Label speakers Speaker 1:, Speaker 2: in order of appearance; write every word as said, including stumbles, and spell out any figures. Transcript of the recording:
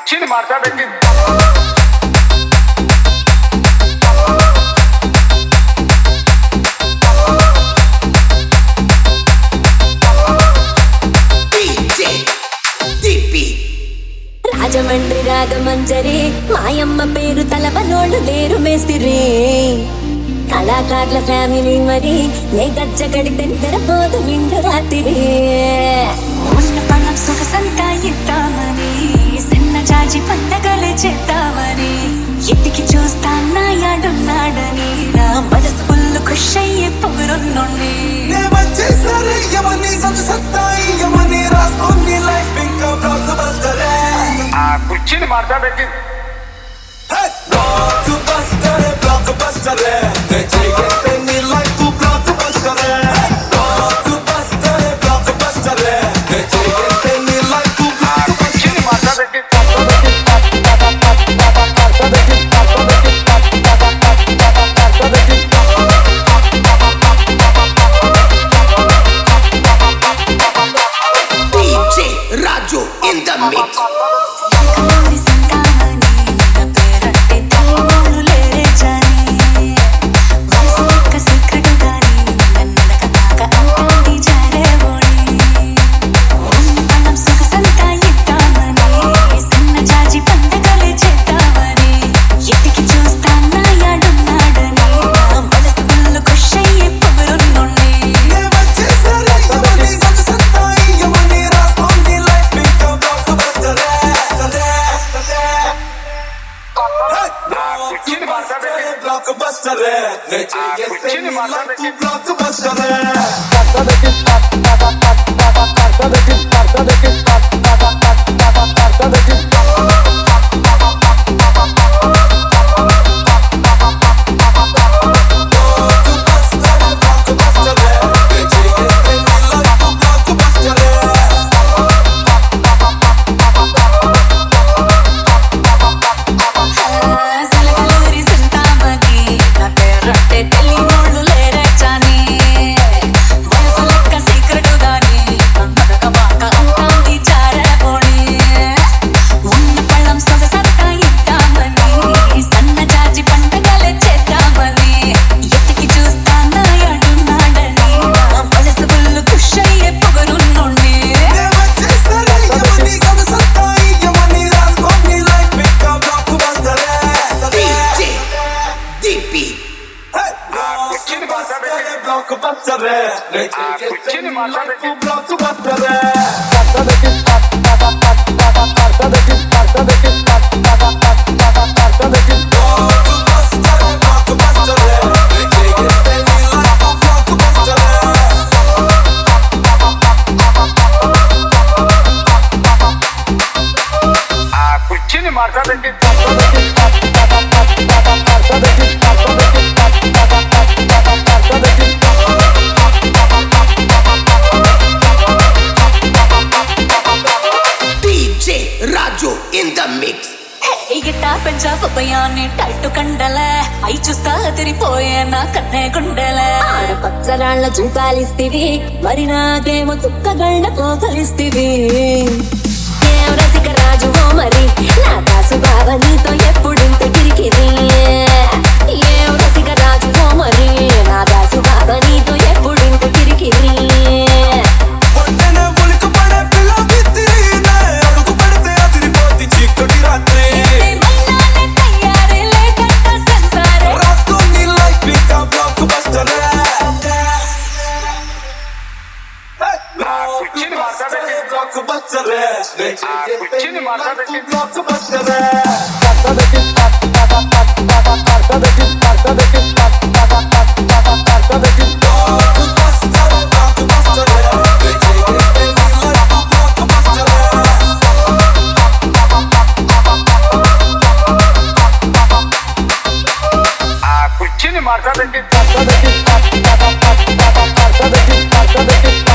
Speaker 1: ಕುಚ್ಚಿನ ಮಾತಾಡಕ್ಕೆ
Speaker 2: రాజమండ్రి రాగమంజరి మాయమ్మ పేరు తలవనోళ్ళు లేరు మేస్తిరి కళాకారుల ఫ్యామిలీ మరి నే గజ్జ కడితే తెరపోదు నిండు రాత్రి
Speaker 3: ఉన్న పణం సొగసంతా ఇద్దామని చిన్న జాజి పండగలే చేద్దామని ఇంటికి చూస్తా నాయాడున్నాడని నా మనసు ఫుల్ ఖుష్ అయ్యే పొగరున్నోండి
Speaker 1: ಆ ಕುಚ್ಚಿನ ಮಾತಾಡಕ್ಕೆ
Speaker 2: పచ్చరాళ్ళ చూపాలిస్తివి మరి నాకేమో చుక్కగళ్ళ పోకలిస్తివి ఏం రసిక రాజువో మరి నా దాసు బావ నీతో ఎప్పుడింత కిరికిరి ఏం రసిక రాజువో మరి నా దాసు బావ నీతో ఎప్పుడింత కిరికిరి
Speaker 1: ಕುಚ್ಚಿನ ಮಾತಾಡಕ್ಕೆ ಆ ಕುಚ್ಚಿನ ಮಾತಾಡಕ್ಕೆ